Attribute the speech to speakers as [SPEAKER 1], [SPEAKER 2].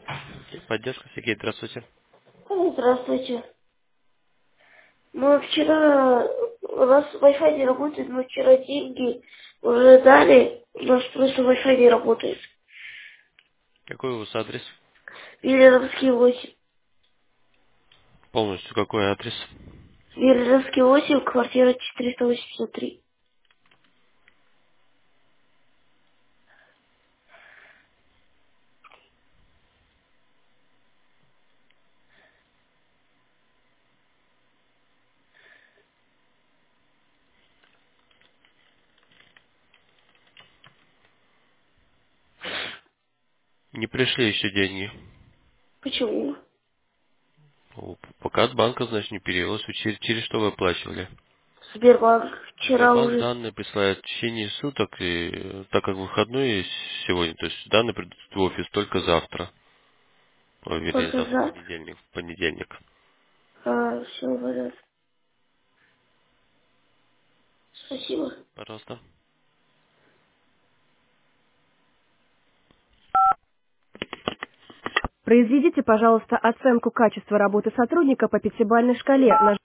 [SPEAKER 1] Поддержка, Сергей, здравствуйте.
[SPEAKER 2] Здравствуйте. Мы вчера, у нас Wi-Fi не работает, мы вчера деньги уже дали, у нас просто Wi-Fi не работает.
[SPEAKER 1] Какой у вас адрес?
[SPEAKER 2] Вильямский 8.
[SPEAKER 1] Полностью какой адрес?
[SPEAKER 2] Вильямский 8, квартира 483.
[SPEAKER 1] Не пришли еще деньги.
[SPEAKER 2] Почему?
[SPEAKER 1] Пока от банка, значит, не перевелось. Вы через что вы оплачивали?
[SPEAKER 2] Сбербанк вчера
[SPEAKER 1] Сбербанк
[SPEAKER 2] уже
[SPEAKER 1] данные присылает в течение суток, и так как выходной сегодня, то есть данные придут в офис только завтра. Ой, вернее,
[SPEAKER 2] только
[SPEAKER 1] завтра
[SPEAKER 2] за.
[SPEAKER 1] понедельник. В понедельник.
[SPEAKER 2] Все, понятно. Спасибо.
[SPEAKER 1] Пожалуйста.
[SPEAKER 3] Произведите, пожалуйста, оценку качества работы сотрудника по пятибалльной шкале.